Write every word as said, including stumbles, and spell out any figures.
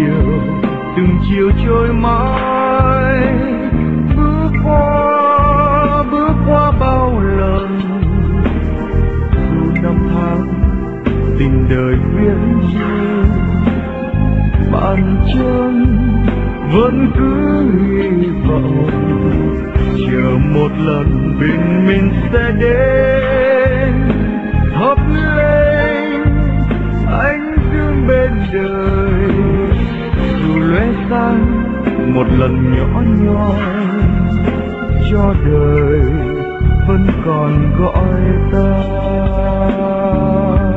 chiều, từng chiều trôi mãi. Bước qua, bước qua bao lần, dù năm tháng tình đời viễn gì, bàn chân vẫn cứ hy vọng chờ một lần bình minh sẽ đến. Thắp lên ánh dương bên đời, dù lóe sáng một lần nhỏ nhoi, cho đời vẫn còn gọi ta.